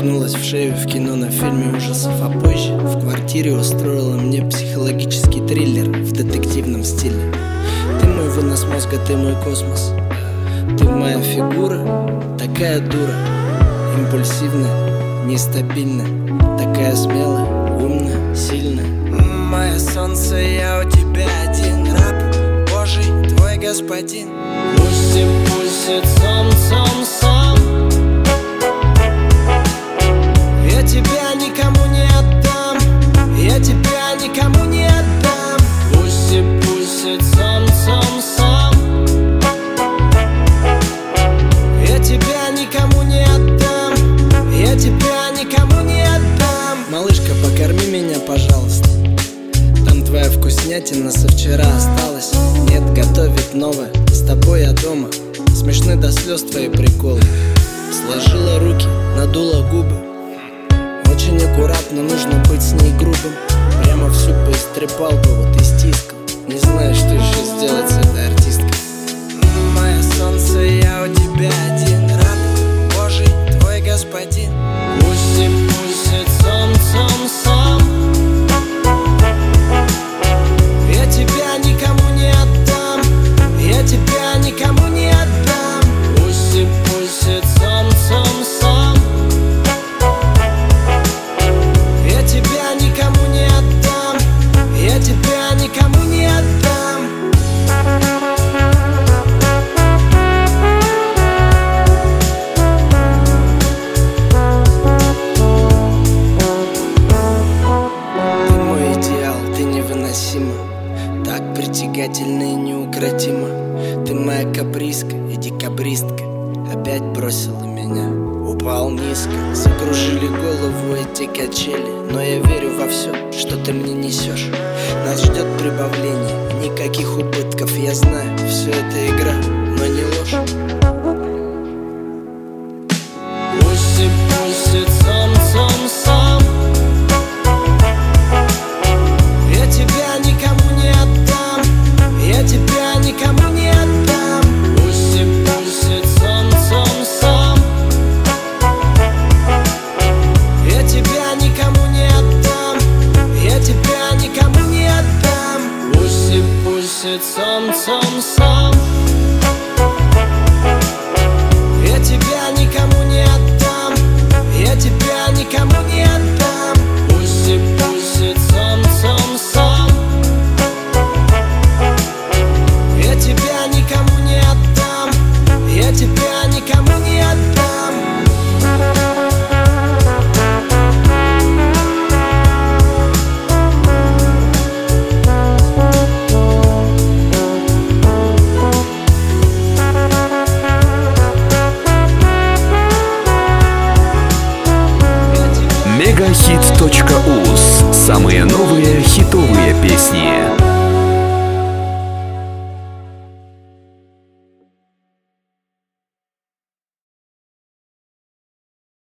уткнулась в шею в кино на фильме ужасов, а позже в квартире устроила мне психологический триллер в детективном стиле. Ты мой вынос мозга, ты мой космос. Ты моя фигура, такая дура, импульсивная, нестабильная, такая смелая, умная, сильная. Мое солнце, я у тебя один, раб Божий, твой господин. Пусть и пустит солнцем сам. Я тебя никому не отдам, я тебя никому не отдам. Пусть и пустит солнцем сам. Я тебя никому не отдам, я тебя никому не отдам. Малышка, покорми меня, пожалуйста. Там твоя вкуснятина со вчера осталась. Нет, готовит новое, с тобой я дома. Смешны до слез твои приколы. Сложила руки, надула губы. Очень аккуратно, нужно быть с ней грубым. Прямо всю поистрепал бы, вот и стискал. Не знаю, что еще сделать с этой артисткой. Мое солнце, я у тебя один, раб Божий, твой господин. Пусть и пустит солнцем сам. Я тебя никому не отдам, я тебя никому не отдам. Пусть и пустит солнцем сам. Я тебя никому не отдам, я тебя никому не отдам. Ты мой идеал, ты невыносима, так притягательна и неукротима. Ты моя каприска и декабристка, опять бросила меня. Упал низко, закружили голову эти качели. Но я верю во все, что ты мне несешь. Нас ждет прибавление, никаких убытков. Я знаю, все это игра, но не ложь. Пусть и пустит солнцем сам.